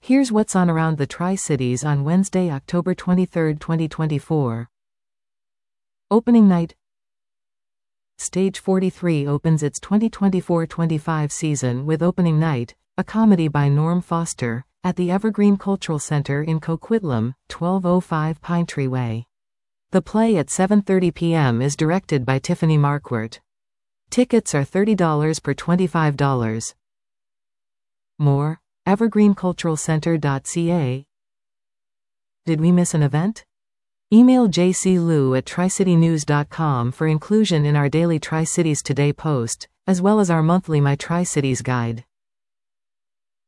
Here's what's on around the Tri-Cities on Wednesday, October 23, 2024. Opening night. Stage 43 opens its 2024-25 season with Opening Night, a comedy by Norm Foster, at the Evergreen Cultural Center in Coquitlam, 1205 Pinetree Way. The play at 7:30 p.m. is directed by Tiffany Marquardt. Tickets are $30 per $25. More, evergreenculturalcenter.ca. Did we miss an event? Email jclou@tricitynews.com for inclusion in our daily Tri-Cities Today post, as well as our monthly My Tri-Cities guide.